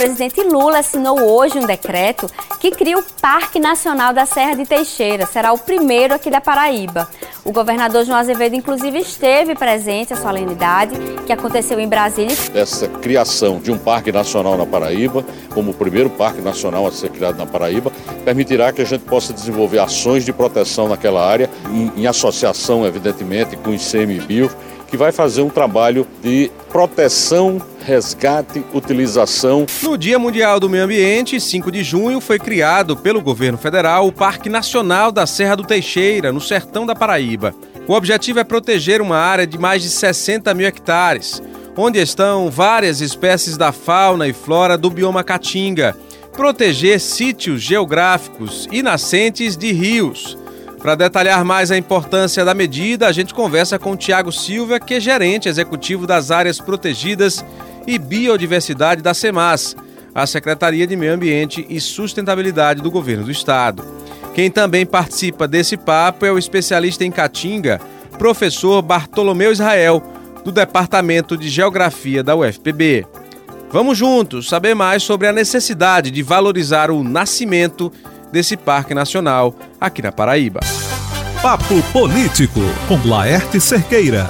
presidente Lula assinou hoje um decreto que cria o Parque Nacional da Serra de Teixeira. Será o primeiro aqui da Paraíba. O governador João Azevedo, inclusive, esteve presente à solenidade que aconteceu em Brasília. Essa criação de um Parque Nacional na Paraíba, como o primeiro Parque Nacional a ser criado na Paraíba, permitirá que a gente possa desenvolver ações de proteção naquela área, em associação, evidentemente, com o ICMBio, que vai fazer um trabalho de proteção, resgate, utilização. No Dia Mundial do Meio Ambiente, 5 de junho, foi criado pelo governo federal o Parque Nacional da Serra do Teixeira, no sertão da Paraíba. O objetivo é proteger uma área de mais de 60 mil hectares, onde estão várias espécies da fauna e flora do bioma Caatinga, proteger sítios geográficos e nascentes de rios. Para detalhar mais a importância da medida, a gente conversa com o Tiago Silva, que é gerente executivo das áreas protegidas e biodiversidade da SEMAS, a Secretaria de Meio Ambiente e Sustentabilidade do Governo do Estado. Quem também participa desse papo é o especialista em Caatinga, professor Bartolomeu Israel, do Departamento de Geografia da UFPB. Vamos juntos saber mais sobre a necessidade de valorizar o nascimento desse Parque Nacional aqui na Paraíba. Papo Político, com Laerte Cerqueira.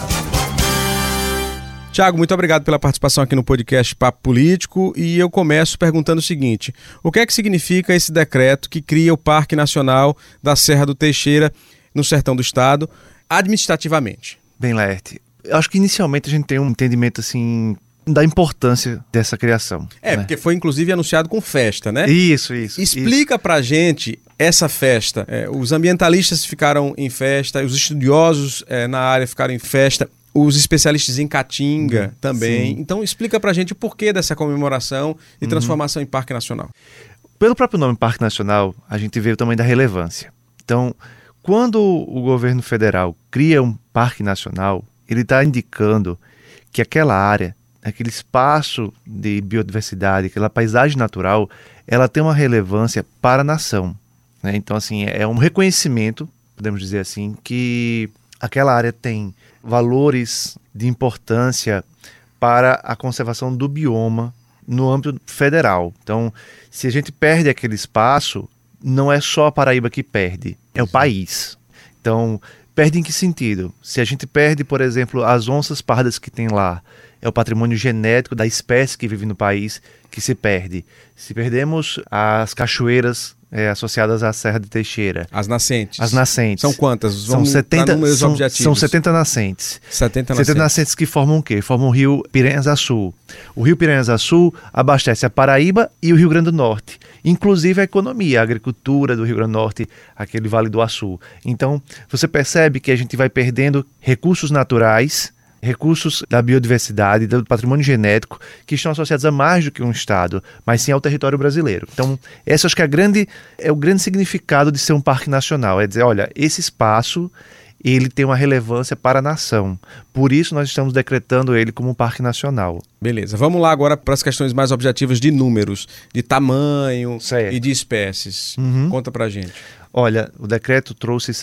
Tiago, muito obrigado pela participação aqui no podcast Papo Político, e eu começo perguntando o seguinte: o que é que significa esse decreto que cria o Parque Nacional da Serra do Teixeira no sertão do estado, administrativamente? Bem, Laerte, eu acho que inicialmente a gente tem um entendimento assim da importância dessa criação. Né? Porque foi inclusive anunciado com festa, né? Isso. Explica pra gente essa festa. Os ambientalistas ficaram em festa, os estudiosos na área ficaram em festa, os especialistas em Caatinga também. Sim. Então explica pra gente o porquê dessa comemoração e transformação em Parque Nacional. Pelo próprio nome Parque Nacional, a gente vê o tamanho da relevância. Então, quando o governo federal cria um Parque Nacional, ele está indicando que aquela área, aquele espaço de biodiversidade, aquela paisagem natural, ela tem uma relevância para a nação. Né? Então, assim, é um reconhecimento, podemos dizer assim, que aquela área tem valores de importância para a conservação do bioma no âmbito federal. Então, se a gente perde aquele espaço, não é só a Paraíba que perde, é o país. Então, perde em que sentido? Se a gente perde, por exemplo, as onças pardas que tem lá, é o patrimônio genético da espécie que vive no país que se perde. Se perdemos as cachoeiras associadas à Serra de Teixeira. As nascentes. São quantas? São 70 nascentes. 70 nascentes que formam o quê? Formam o rio Piranhas-Açu. O rio Piranhas-Açu abastece a Paraíba e o Rio Grande do Norte. Inclusive a economia, a agricultura do Rio Grande do Norte, aquele Vale do Açu. Então, você percebe que a gente vai perdendo recursos naturais, recursos da biodiversidade, do patrimônio genético, que estão associados a mais do que um estado, mas sim ao território brasileiro. Então, esse acho que é o grande significado de ser um parque nacional. É dizer, olha, esse espaço, ele tem uma relevância para a nação. Por isso, nós estamos decretando ele como um parque nacional. Beleza. Vamos lá agora para as questões mais objetivas de números, de tamanho e de espécies. Conta pra gente. Olha, o decreto trouxe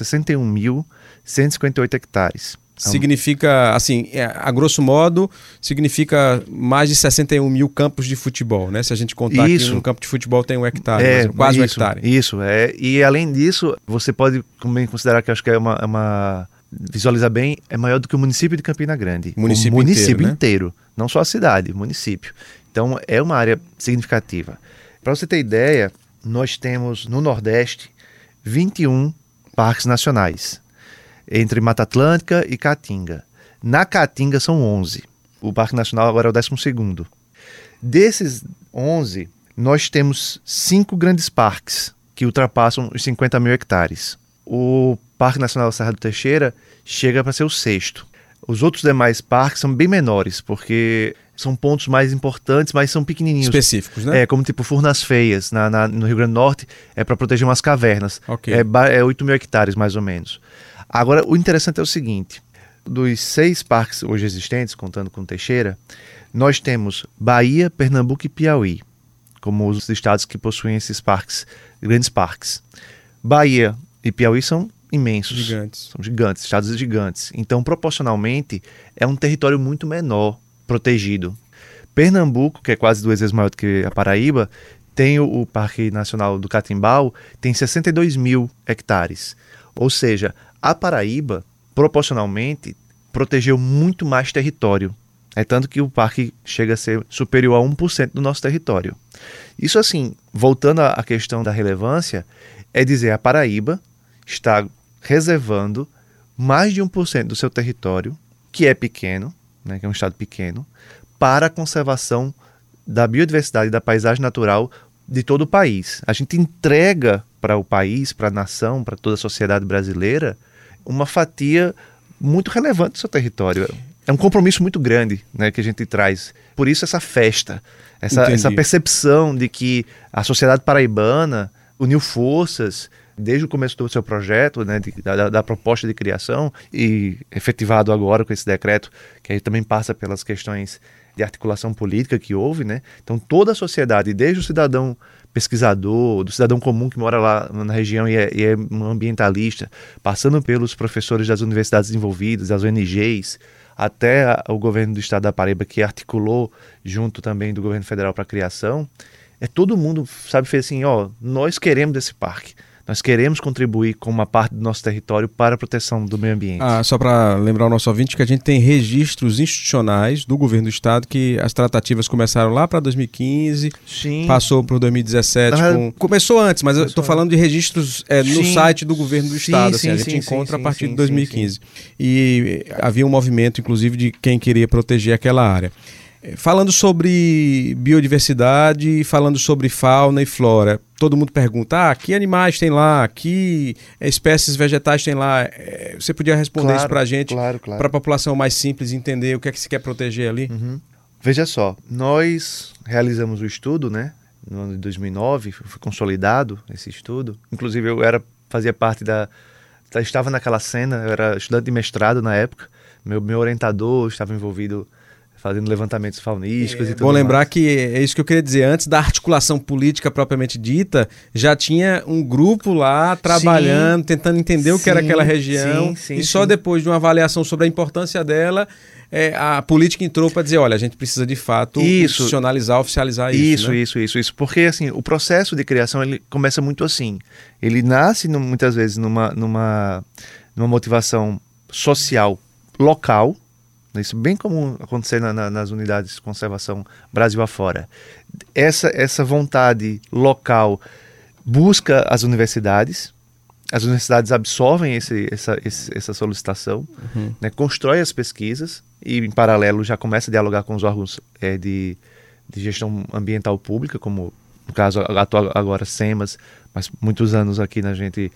61.158 hectares. Significa, assim, a grosso modo, significa mais de 61 mil campos de futebol, né? Se a gente contar que um campo de futebol tem 1 hectare, quase 1 hectare. Isso, e além disso, você pode também considerar que acho que visualizar bem, é maior do que o município de Campina Grande. O município inteiro, não só a cidade, o município. Então, é uma área significativa. Para você ter ideia, nós temos no Nordeste 21 parques nacionais, entre Mata Atlântica e Caatinga. Na Caatinga são 11. O Parque Nacional agora é o 12º. Desses 11, nós temos 5 grandes parques que ultrapassam os 50 mil hectares. O Parque Nacional da Serra do Teixeira chega para ser o 6º. Os outros demais parques são bem menores, porque são pontos mais importantes, mas são pequenininhos. Específicos, né? Como tipo Furnas Feias, no Rio Grande do Norte, é para proteger umas cavernas. Okay. É 8 mil hectares, mais ou menos. Agora, o interessante é o seguinte: dos 6 parques hoje existentes, contando com Teixeira, nós temos Bahia, Pernambuco e Piauí como os estados que possuem esses parques, grandes parques. Bahia e Piauí são imensos. São gigantes, estados gigantes. Então, proporcionalmente, é um território muito menor protegido. Pernambuco, que é quase 2 vezes maior do que a Paraíba, tem o Parque Nacional do Catimbau, tem 62 mil hectares. Ou seja, a Paraíba, proporcionalmente, protegeu muito mais território. É tanto que o parque chega a ser superior a 1% do nosso território. Isso assim, voltando à questão da relevância, é dizer a Paraíba está reservando mais de 1% do seu território, que é pequeno, né, que é um estado pequeno, para a conservação da biodiversidade e da paisagem natural de todo o país. A gente entrega para o país, para a nação, para toda a sociedade brasileira, uma fatia muito relevante do seu território. É um compromisso muito grande, né, que a gente traz. Por isso essa festa, essa percepção de que a sociedade paraibana uniu forças desde o começo do seu projeto, né, da proposta de criação, e efetivado agora com esse decreto, que aí também passa pelas questões de articulação política que houve, né? Então toda a sociedade, desde o cidadão pesquisador, do cidadão comum que mora lá na região e é um ambientalista, passando pelos professores das universidades envolvidas, das ONGs, até o governo do estado da Paraíba, que articulou junto também do governo federal para a criação, todo mundo, sabe, fez assim, nós queremos esse parque. Nós queremos contribuir com uma parte do nosso território para a proteção do meio ambiente. Só para lembrar o nosso ouvinte que a gente tem registros institucionais do governo do estado que as tratativas começaram lá para 2015, Sim. Passou por 2017. Começou antes, mas eu estou falando de registros no site do governo do estado. A gente encontra a partir de 2015. E havia um movimento, inclusive, de quem queria proteger aquela área. Falando sobre biodiversidade, falando sobre fauna e flora, todo mundo pergunta, que animais tem lá, que espécies vegetais tem lá? Você podia responder isso para a gente, para a população mais simples entender o que é que se quer proteger ali? Uhum. Veja só, nós realizamos o estudo, né, no ano de 2009, foi consolidado esse estudo, inclusive eu fazia parte estava naquela cena, eu era estudante de mestrado na época, meu orientador estava envolvido fazendo levantamentos faunísticos e tudo mais. Bom lembrar que é isso que eu queria dizer, antes da articulação política propriamente dita, já tinha um grupo lá trabalhando, tentando entender o que era aquela região, só depois de uma avaliação sobre a importância dela, a política entrou para dizer, olha, a gente precisa de fato institucionalizar, oficializar isso. Isso. Porque assim, o processo de criação ele começa muito assim. Ele nasce muitas vezes numa motivação social local. Isso é bem comum acontecer nas unidades de conservação Brasil afora. Essa vontade local busca as universidades absorvem essa solicitação, né, constrói as pesquisas e, em paralelo, já começa a dialogar com os órgãos de gestão ambiental pública, como no caso atual agora SEMAS, mas muitos anos aqui na gente,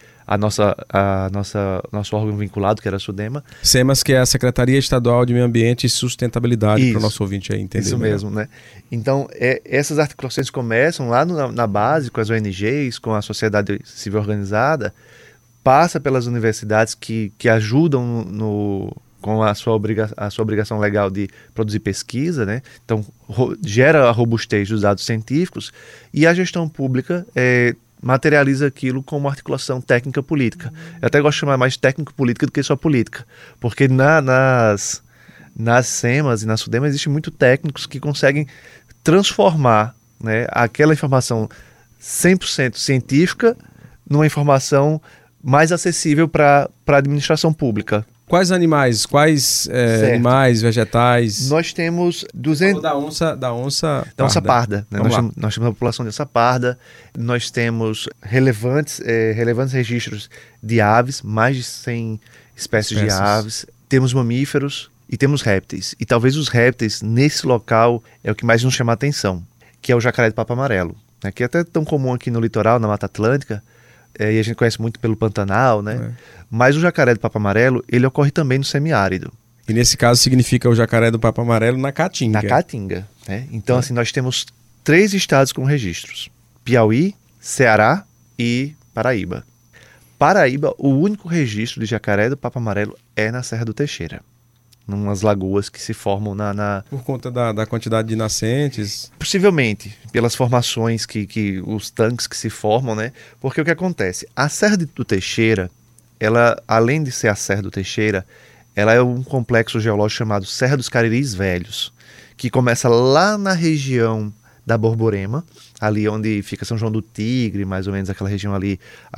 nosso órgão vinculado, que era a SUDEMA. SEMAS, que é a Secretaria Estadual de Meio Ambiente e Sustentabilidade, para o nosso ouvinte aí entender. Isso mesmo, né? Então, essas articulações começam lá na base, com as ONGs, com a sociedade civil organizada, passa pelas universidades que ajudam com a sua obrigação legal de produzir pesquisa, né? Então, gera a robustez dos dados científicos e a gestão pública materializa aquilo como articulação técnica-política. Eu até gosto de chamar mais técnico-política do que só política, porque nas SEMAS e na SUDEMA existem muitos técnicos que conseguem transformar, né, aquela informação 100% científica numa informação mais acessível para a administração pública. Quais animais, animais, vegetais? Nós temos 200... Da onça parda. Né? Nós temos a população de onça parda, nós temos relevantes registros de aves, mais de 100 espécies de aves, temos mamíferos e temos répteis. E talvez os répteis, nesse local, é o que mais nos chama a atenção, que é o jacaré do papo amarelo, né? Que é até tão comum aqui no litoral, na Mata Atlântica, e a gente conhece muito pelo Pantanal, né? Mas o jacaré do papo amarelo, ele ocorre também no semiárido. E nesse caso significa o jacaré do papo amarelo na Caatinga. Na Caatinga, né? Então, assim, nós temos 3 estados com registros: Piauí, Ceará e Paraíba. Paraíba, o único registro de jacaré do papo amarelo é na Serra do Teixeira, numas lagoas que se formam Por conta da quantidade de nascentes? Possivelmente, pelas formações, os tanques que se formam, né? Porque o que acontece? A Serra do Teixeira, ela, além de ser a Serra do Teixeira, ela é um complexo geológico chamado Serra dos Cariris Velhos, que começa lá na região da Borborema, ali onde fica São João do Tigre, mais ou menos aquela região ali,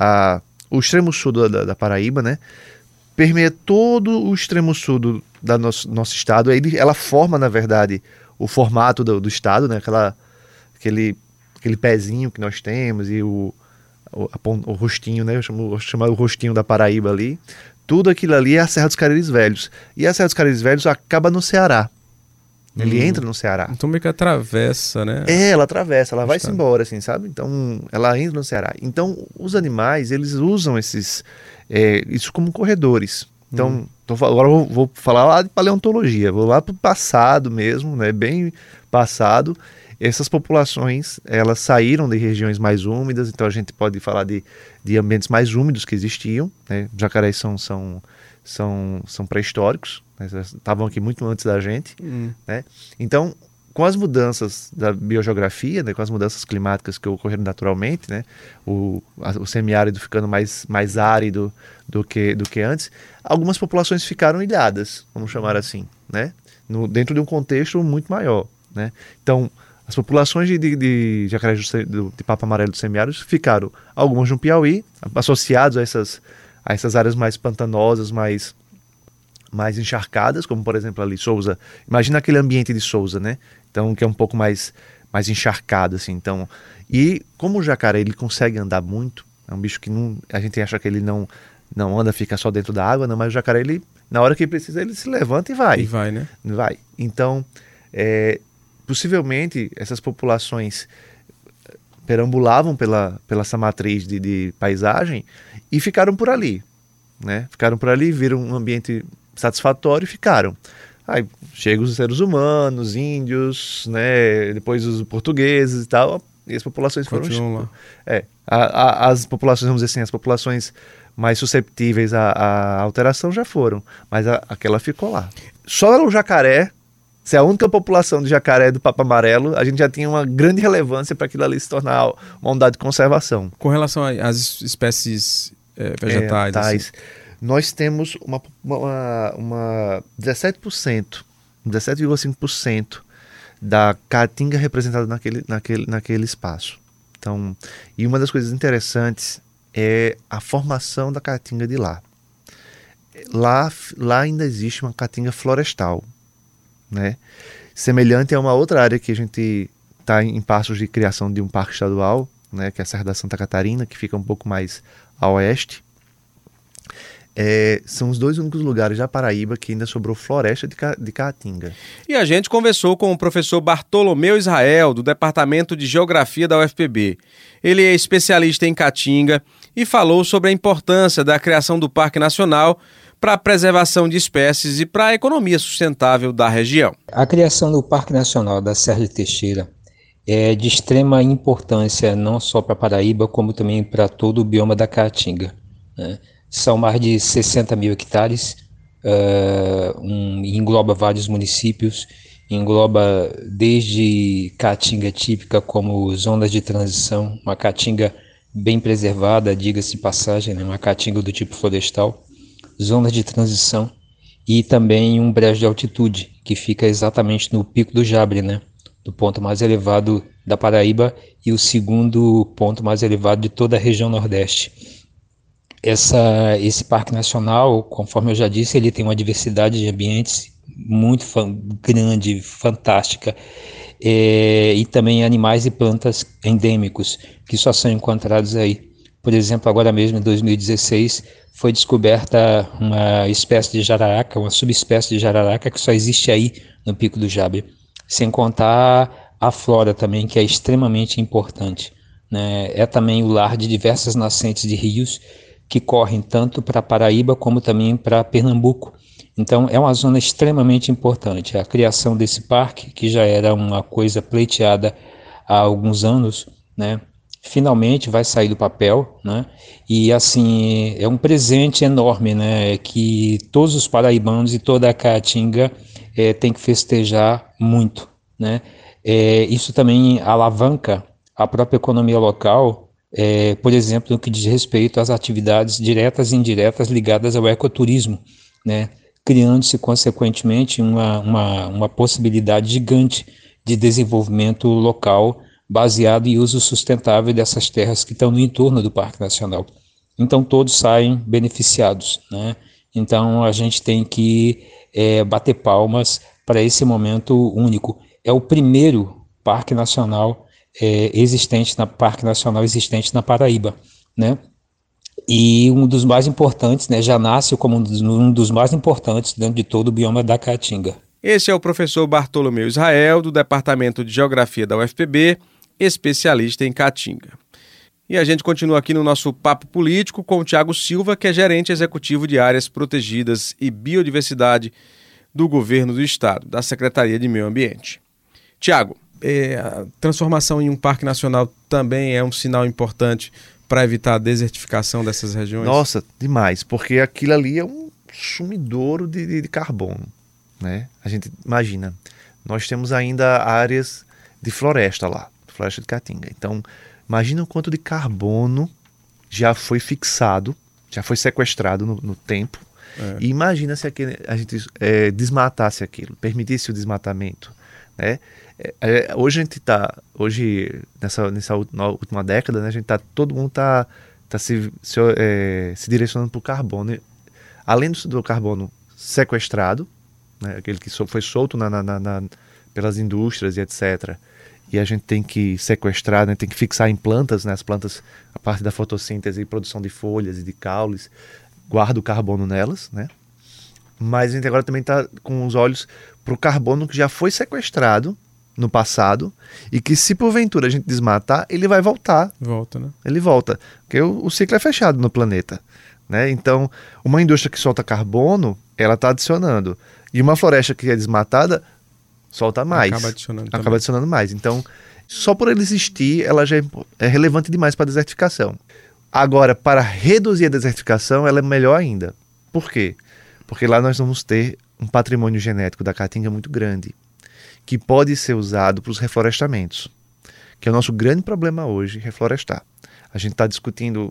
o extremo sul da Paraíba, né? Permeia todo o extremo sul do nosso estado. Ela forma, na verdade, o formato do estado, né? Aquele pezinho que nós temos e o rostinho, né? Eu chamo o rostinho da Paraíba ali. Tudo aquilo ali é a Serra dos Cariri Velhos. E a Serra dos Cariri Velhos acaba no Ceará. Ele entra no Ceará. Então meio que atravessa, né? Ela atravessa, ela vai-se embora, assim, sabe? Então, ela entra no Ceará. Então, os animais, eles usam isso como corredores. Então, agora eu vou falar lá de paleontologia, vou lá para o passado mesmo, né? Bem passado. Essas populações, elas saíram de regiões mais úmidas, então a gente pode falar de ambientes mais úmidos que existiam, né? Jacarés são pré-históricos, né? Estavam aqui muito antes da gente, né? Então, com as mudanças da biogeografia, né? Com as mudanças climáticas que ocorreram naturalmente, né? O semiárido ficando mais árido do que antes, algumas populações ficaram ilhadas, vamos chamar assim, né? Dentro de um contexto muito maior, né? Então, as populações de jacarés de papo amarelo do semiárido ficaram, algumas no Piauí, associados a essas áreas mais pantanosas, mais encharcadas, como por exemplo ali Sousa. Imagina aquele ambiente de Sousa, né? Então, que é um pouco mais encharcado, assim. Então, e como o jacaré ele consegue andar muito, é um bicho que a gente acha que ele não anda, fica só dentro da água, não, mas o jacaré, ele, na hora que precisa, ele se levanta e vai. E vai, né? Vai. Então, possivelmente, essas populações perambulavam pela essa matriz de paisagem e ficaram por ali, né? Ficaram por ali, viram um ambiente satisfatório e ficaram. Aí chegam os seres humanos, índios, né? Depois os portugueses e tal, e as populações continuam lá. As populações, vamos dizer assim, as populações mais susceptíveis à alteração já foram, mas aquela ficou lá. Só o jacaré, se é a única população de jacaré do papo amarelo, a gente já tinha uma grande relevância para aquilo ali se tornar uma unidade de conservação. Com relação às espécies vegetais, assim. Nós temos uma 17,5% da caatinga representada naquele espaço. Então, e uma das coisas interessantes é a formação da caatinga de lá. Lá ainda existe uma caatinga florestal, né? Semelhante a uma outra área que a gente está em passos de criação de um parque estadual, né, que é a Serra da Santa Catarina, que fica um pouco mais a oeste. São os dois únicos lugares da Paraíba que ainda sobrou floresta de caatinga. E a gente conversou com o professor Bartolomeu Israel, do Departamento de Geografia da UFPB. Ele é especialista em caatinga e falou sobre a importância da criação do Parque Nacional para a preservação de espécies e para a economia sustentável da região. A criação do Parque Nacional da Serra de Teixeira é de extrema importância não só para a Paraíba, como também para todo o bioma da Caatinga, né? São mais de 60 mil hectares, engloba vários municípios, engloba desde caatinga típica como zonas de transição, uma caatinga bem preservada, diga-se de passagem, né? Uma caatinga do tipo florestal, zonas de transição e também um brejo de altitude, que fica exatamente no Pico do Jabre, né? Do ponto mais elevado da Paraíba e o segundo ponto mais elevado de toda a região Nordeste. Esse Parque Nacional, conforme eu já disse, ele tem uma diversidade de ambientes muito grande, fantástica, e também animais e plantas endêmicos, que só são encontrados aí. Por exemplo, agora mesmo em 2016, foi descoberta uma espécie de jararaca, uma subespécie de jararaca que só existe aí no Pico do Jabre, sem contar a flora também, que é extremamente importante, né? É também o lar de diversas nascentes de rios, que correm tanto para Paraíba como também para Pernambuco. Então é uma zona extremamente importante. A criação desse parque, que já era uma coisa pleiteada há alguns anos, né, finalmente vai sair do papel, né, e assim é um presente enorme, né, que todos os paraibanos e toda a Caatinga tem que festejar muito, né. Isso também alavanca a própria economia local, por exemplo, no que diz respeito às atividades diretas e indiretas ligadas ao ecoturismo, né? criando-se, consequentemente, uma possibilidade gigante de desenvolvimento local baseado em uso sustentável dessas terras que estão no entorno do Parque Nacional. Então, todos saem beneficiados, né? Então, a gente tem que bater palmas para esse momento único. É o primeiro Parque Nacional existente na Paraíba, né? E um dos mais importantes, né, já nasce como um dos mais importantes dentro de todo o bioma da Caatinga. Esse é o professor Bartolomeu Israel, do Departamento de Geografia da UFPB, especialista em Caatinga. E a gente continua aqui no nosso Papo Político com o Tiago Silva, que é gerente executivo de áreas protegidas e biodiversidade do Governo do Estado, da Secretaria de Meio Ambiente. Tiago, a transformação em um parque nacional também é um sinal importante para evitar a desertificação dessas regiões? Nossa, demais, porque aquilo ali é um sumidouro de carbono, né? A gente imagina, nós temos ainda áreas de floresta lá, floresta de Caatinga. Então, imagina o quanto de carbono já foi fixado, já foi sequestrado no tempo. E imagina se a gente desmatasse aquilo, permitisse o desmatamento, né? Hoje a gente está, nessa última década, né, todo mundo está se direcionando para o carbono. Além do carbono sequestrado, né, aquele que foi solto pelas indústrias e etc. E a gente tem que sequestrar, né, tem que fixar em plantas, né, as plantas, a parte da fotossíntese e produção de folhas e de caules, guarda o carbono nelas, né? Mas a gente agora também está com os olhos para o carbono que já foi sequestrado no passado e que, se porventura a gente desmatar, ele vai voltar. Volta, né? Ele volta, porque o ciclo é fechado no planeta, né? Então, uma indústria que solta carbono, ela está adicionando. E uma floresta que é desmatada, solta mais. Acaba adicionando mais. Então, só por ele existir, ela já é relevante demais para a desertificação. Agora, para reduzir a desertificação, ela é melhor ainda. Por quê? Porque lá nós vamos ter um patrimônio genético da Caatinga muito grande, que pode ser usado para os reflorestamentos, que é o nosso grande problema hoje, reflorestar. A gente está discutindo,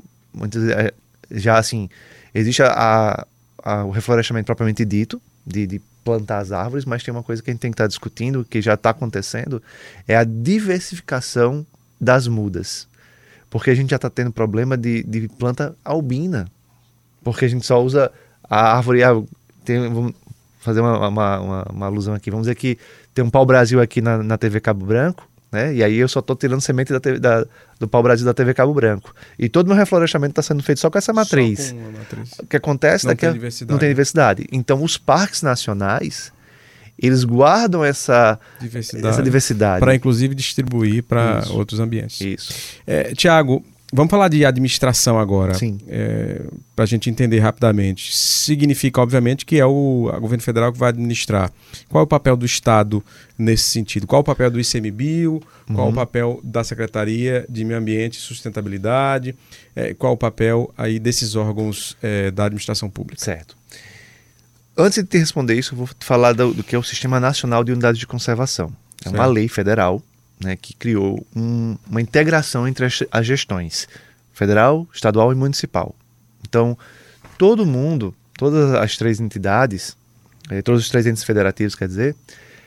já assim, existe o reflorestamento propriamente dito, de plantar as árvores, mas tem uma coisa que a gente tem que estar discutindo, que já está acontecendo, é a diversificação das mudas. Porque a gente já está tendo problema de planta albina, porque a gente só usa a árvore. Vamos fazer uma alusão aqui. Vamos dizer que tem um pau-brasil aqui na TV Cabo Branco, né? E aí eu só estou tirando semente do pau-brasil da TV Cabo Branco. E todo o meu reflorestamento está sendo feito só com essa matriz. Só com uma matriz. O que acontece é que não tem diversidade. Então, os parques nacionais, eles guardam essa diversidade. Para, inclusive, distribuir para outros ambientes. Isso. Tiago, vamos falar de administração agora. Sim. Para a gente entender rapidamente. Significa, obviamente, que é o governo federal que vai administrar. Qual é o papel do Estado nesse sentido? Qual é o papel do ICMBio? Qual é o papel da Secretaria de Meio Ambiente e Sustentabilidade? Qual é o papel aí desses órgãos da administração pública? Certo. Antes de te responder isso, eu vou falar do que é o Sistema Nacional de Unidades de Conservação. É uma lei federal, né, que criou uma integração entre as gestões federal, estadual e municipal. Então, todo mundo, todas as três entidades, todos os três entes federativos, quer dizer,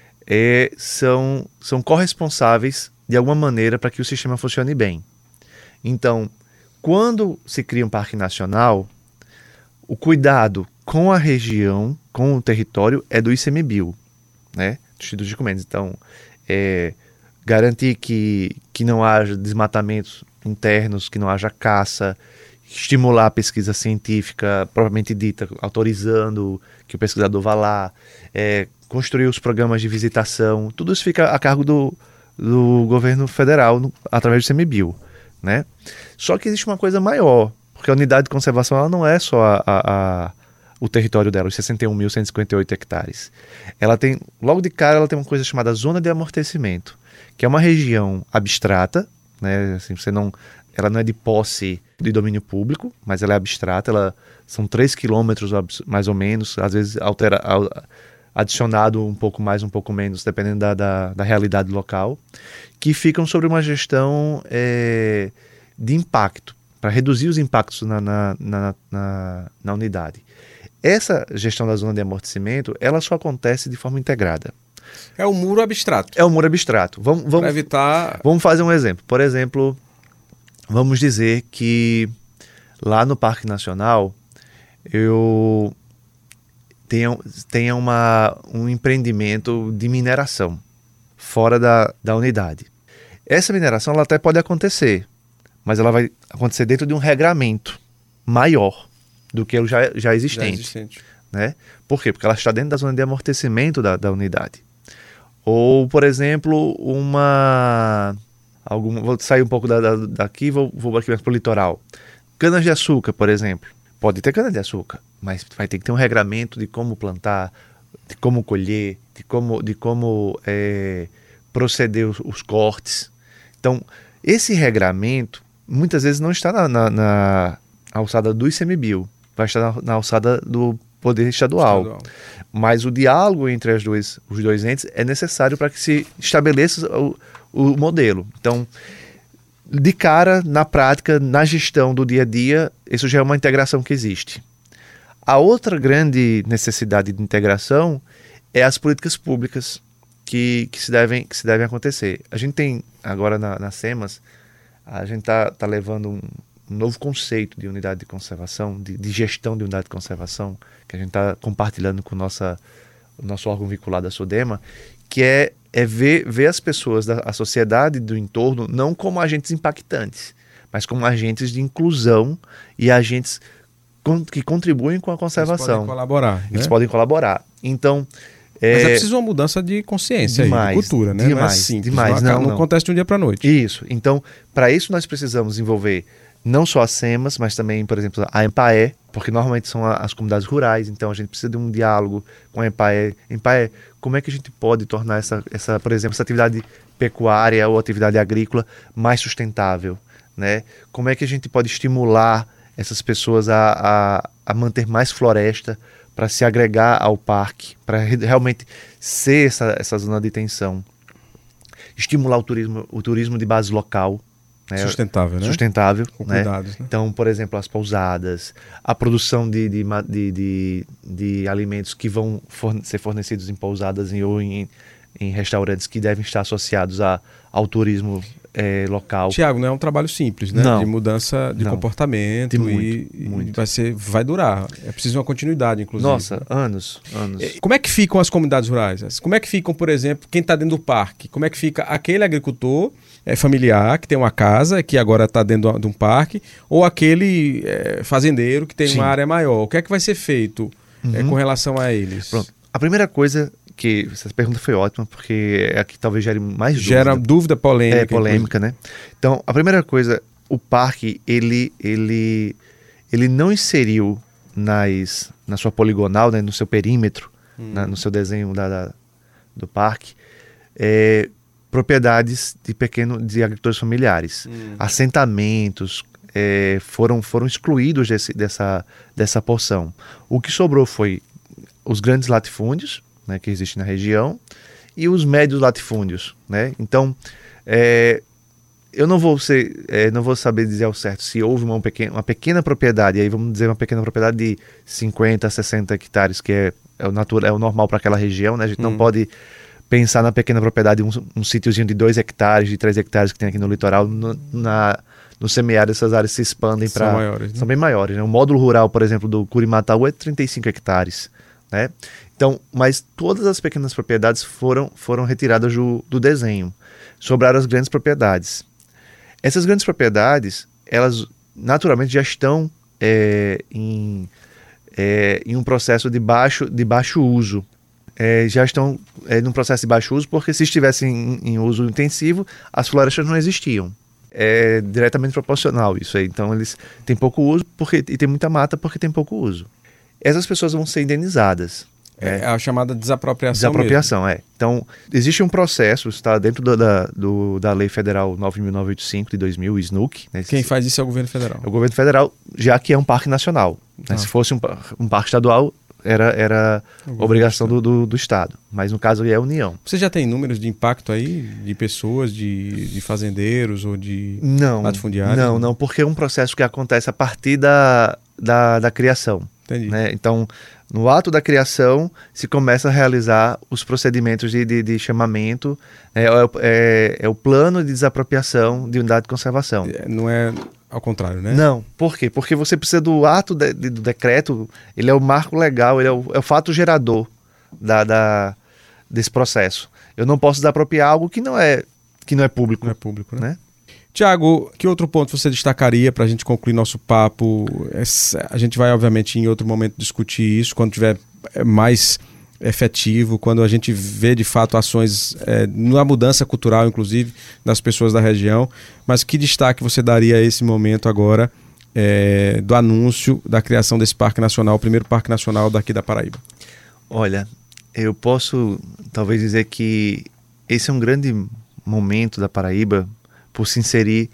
são corresponsáveis de alguma maneira para que o sistema funcione bem. Então, quando se cria um parque nacional, o cuidado com a região, com o território, é do ICMBio, né? Do Instituto Chico Mendes. Então, garantir que não haja desmatamentos internos, que não haja caça, estimular a pesquisa científica propriamente dita, autorizando que o pesquisador vá lá, construir os programas de visitação, tudo isso fica a cargo do governo federal através do ICMBio, né? Só que existe uma coisa maior, porque a unidade de conservação ela não é só o território dela, os 61.158 hectares. Ela tem, logo de cara, ela tem uma coisa chamada zona de amortecimento, que é uma região abstrata, né? Assim, ela não é de posse de domínio público, mas ela é abstrata, são 3 quilômetros mais ou menos, às vezes adicionado um pouco mais, um pouco menos, dependendo da realidade local, que ficam sobre uma gestão de impacto, para reduzir os impactos na unidade. essa gestão da zona de amortecimento, ela só acontece de forma integrada. É o muro abstrato. É o muro abstrato. Para evitar... Vamos fazer um exemplo. Por exemplo, vamos dizer que lá no Parque Nacional eu tenha um empreendimento de mineração fora da unidade. Essa mineração ela até pode acontecer, mas ela vai acontecer dentro de um regramento maior do que o já existente. Né? Por quê? Porque ela está dentro da zona de amortecimento da unidade. Ou, por exemplo, vou sair um pouco daqui, vou aqui mais para o litoral. Cana-de-açúcar, por exemplo. Pode ter cana-de-açúcar, mas vai ter que ter um regramento de como plantar, de como colher, de como proceder os cortes. Então, esse regramento, muitas vezes não está na alçada do ICMBio, vai estar na alçada do Poder Estadual. Mas o diálogo entre os dois entes é necessário para que se estabeleça o modelo. Então, de cara, na prática, na gestão do dia a dia, isso já é uma integração que existe. A outra grande necessidade de integração é as políticas públicas que se devem acontecer. A gente tem, agora na SEMAS, a gente está levando um novo conceito de unidade de conservação, de gestão de unidade de conservação, que a gente está compartilhando com o nosso órgão vinculado à SODEMA, que é ver as pessoas, a sociedade do entorno, não como agentes impactantes, mas como agentes de inclusão e agentes que contribuem com a conservação. Eles podem colaborar. Então, mas é preciso uma mudança de consciência de cultura, né? Demais, não é simples, demais, não acontece de um dia para a noite. Isso. Então, para isso nós precisamos envolver não só a SEMAS, mas também, por exemplo, a EMPAE, porque normalmente são as comunidades rurais, então a gente precisa de um diálogo com a EMPAE. EMPAE, como é que a gente pode tornar por exemplo, essa atividade pecuária ou atividade agrícola mais sustentável, né? Como é que a gente pode estimular essas pessoas a manter mais floresta para se agregar ao parque, para realmente ser essa zona de tensão? Estimular o turismo de base local, né? Sustentável, né? Sustentável, com né? cuidados, né? Então, por exemplo, as pousadas, a produção de alimentos que vão ser fornecidos em pousadas ou em restaurantes que devem estar associados ao turismo local. Tiago, não é um trabalho simples, né? Não. De mudança de comportamento muito. Vai durar. É preciso uma continuidade, inclusive. Nossa, anos. Como é que ficam as comunidades rurais? Como é que ficam, por exemplo, quem está dentro do parque? Como é que fica aquele agricultor familiar que tem uma casa, que agora está dentro de um parque, ou aquele fazendeiro que tem uma área maior? O que é que vai ser feito com relação a eles? Pronto. A primeira coisa que... Essa pergunta foi ótima, porque é a que talvez gere mais dúvida. Gera dúvida polêmica. Polêmica, né? Então, a primeira coisa, o parque, ele não inseriu na sua poligonal, né, no seu perímetro, no seu desenho do parque, propriedades de agricultores familiares. Assentamentos foram excluídos dessa porção. O que sobrou foi os grandes latifúndios, né, que existem na região, e os médios latifúndios, né? Então, eu não vou saber dizer ao certo se houve uma pequena propriedade, aí vamos dizer uma pequena propriedade de 50, 60 hectares, que é o normal para aquela região, né? A gente não pode pensar na pequena propriedade, um sítiozinho de 2 hectares, de 3 hectares que tem aqui no litoral, no semiárido essas áreas se expandem para... São maiores, né? São bem maiores, né? O módulo rural, por exemplo, do Curimataú é 35 hectares, né? Então, mas todas as pequenas propriedades foram retiradas do desenho. Sobraram as grandes propriedades. Essas grandes propriedades, elas naturalmente já estão em um processo de baixo uso. Já estão num processo de baixo uso, porque se estivessem em uso intensivo, as florestas não existiam. É diretamente proporcional isso aí. Então, eles têm pouco uso e tem muita mata porque tem pouco uso. Essas pessoas vão ser indenizadas. É a chamada desapropriação. Mesmo. Então, existe um processo, está dentro da Lei Federal 9.985 de 2000, o SNUC. Né? Quem faz isso é o governo federal. É o governo federal, já que é um parque nacional. Né? Se fosse um parque estadual, era obrigação do Estado. Mas no caso é a União. Você já tem números de impacto aí? De pessoas, de fazendeiros ou de latifundiários? Não, porque é um processo que acontece a partir da criação. Entendi. Né? Então, No ato da criação, se começa a realizar os procedimentos de chamamento, é o plano de desapropriação de unidade de conservação. Não é ao contrário, né? Não. Por quê? Porque você precisa do ato do decreto, ele é o marco legal, ele é o fato gerador desse processo. Eu não posso desapropriar algo que não é público. Não é público, né? Tiago, que outro ponto você destacaria para a gente concluir nosso papo? A gente vai, obviamente, em outro momento discutir isso, quando tiver mais efetivo, quando a gente vê, de fato, ações na mudança cultural, inclusive, das pessoas da região. Mas que destaque você daria a esse momento agora do anúncio da criação desse Parque Nacional, o primeiro Parque Nacional daqui da Paraíba? Olha, eu posso talvez dizer que esse é um grande momento da Paraíba por se inserir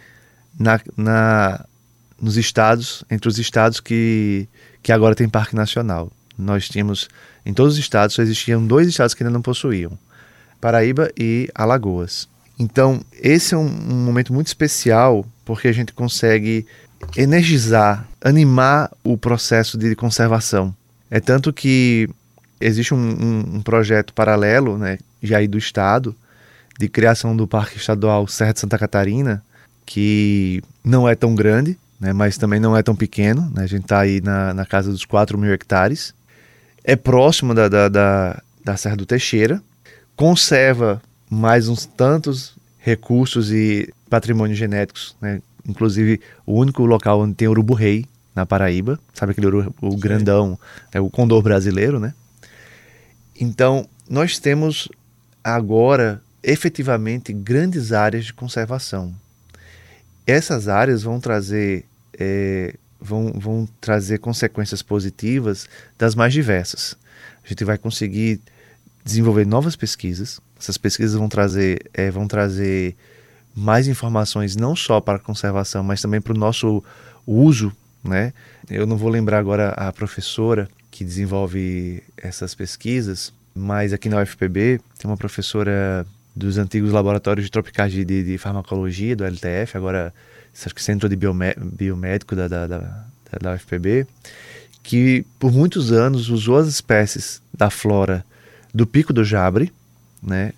nos estados, entre os estados que agora tem Parque Nacional. Nós tínhamos, em todos os estados, só existiam 2 estados que ainda não possuíam, Paraíba e Alagoas. Então, esse é um momento muito especial, porque a gente consegue energizar, animar o processo de conservação. É tanto que existe um projeto paralelo, né, já aí do estado, de criação do Parque Estadual Serra de Santa Catarina, que não é tão grande, né, mas também não é tão pequeno, né, a gente está aí na casa dos 4.000 hectares, é próximo da Serra do Teixeira, conserva mais uns tantos recursos e patrimônios genéticos, né, inclusive o único local onde tem urubu-rei na Paraíba, sabe aquele o grandão, o condor brasileiro, né? Então, nós temos agora efetivamente grandes áreas de conservação. Essas áreas vão trazer consequências positivas das mais diversas. A gente vai conseguir desenvolver novas pesquisas. Essas pesquisas vão trazer mais informações não só para a conservação, mas também para o nosso uso, né? Eu não vou lembrar agora a professora que desenvolve essas pesquisas, mas aqui na UFPB tem uma professora dos antigos laboratórios de tropicais de farmacologia, do LTF, agora acho que Centro de Biomédico da UFPB, que por muitos anos usou as espécies da flora do Pico do Jabre, né,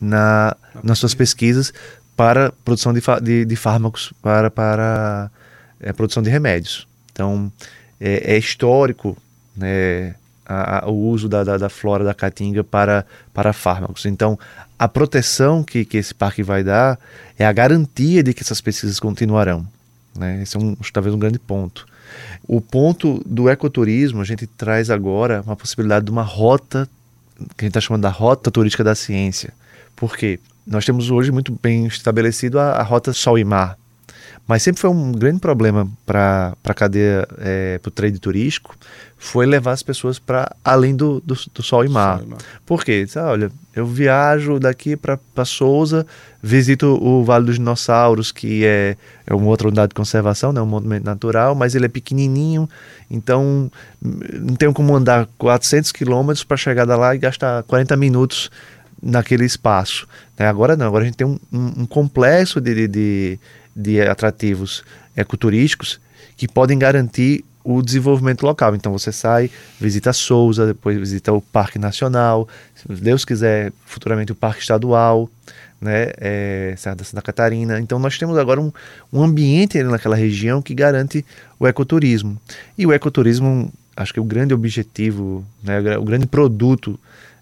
nas suas pesquisas para produção de fármacos, para produção de remédios. Então, é histórico, né, o uso da flora da caatinga para fármacos. Então, a proteção que esse parque vai dar é a garantia de que essas pesquisas continuarão, né? Esse é talvez um grande ponto. O ponto do ecoturismo, a gente traz agora uma possibilidade de uma rota, que a gente está chamando da rota turística da ciência. Por quê? Nós temos hoje muito bem estabelecido a rota Sol e Mar, mas sempre foi um grande problema para a cadeia, para o trade turístico, foi levar as pessoas para além do Sol e Mar. Por quê? Olha, eu viajo daqui para Sousa, visito o Vale dos Dinossauros, que é uma outra unidade de conservação, né, um monumento natural, mas ele é pequenininho, então não tenho como andar 400 quilômetros para chegar lá e gastar 40 minutos naquele espaço. Agora não, agora a gente tem um complexo de atrativos ecoturísticos que podem garantir o desenvolvimento local. Então você sai, visita Sousa, depois visita o Parque Nacional, se Deus quiser, futuramente o Parque Estadual, né, Serra da Santa Catarina. Então nós temos agora um ambiente ali naquela região que garante o ecoturismo. E o ecoturismo, acho que o grande objetivo, né, o grande produto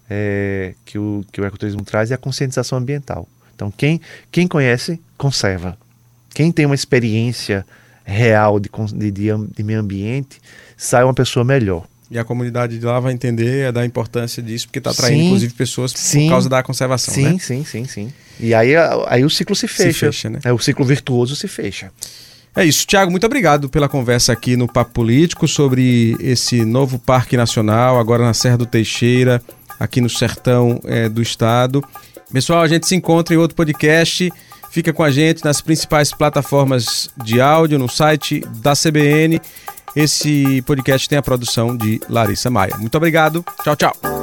que o ecoturismo traz é a conscientização ambiental. Então quem conhece, conserva. Quem tem uma experiência real de meio ambiente, sai uma pessoa melhor. E a comunidade de lá vai entender da importância disso, porque está atraindo, inclusive, pessoas por causa da conservação, né? Sim. E aí o ciclo se fecha. Né? O ciclo virtuoso se fecha. É isso. Tiago, muito obrigado pela conversa aqui no Papo Político sobre esse novo Parque Nacional, agora na Serra do Teixeira, aqui no sertão do estado. Pessoal, a gente se encontra em outro podcast. Fica com a gente nas principais plataformas de áudio, no site da CBN. Esse podcast tem a produção de Larissa Maia. Muito obrigado. Tchau, tchau.